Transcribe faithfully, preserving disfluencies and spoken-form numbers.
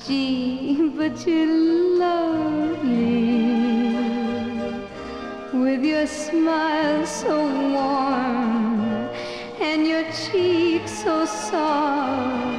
Gee, but you're lovely, with your smile so warm and your cheeks so soft.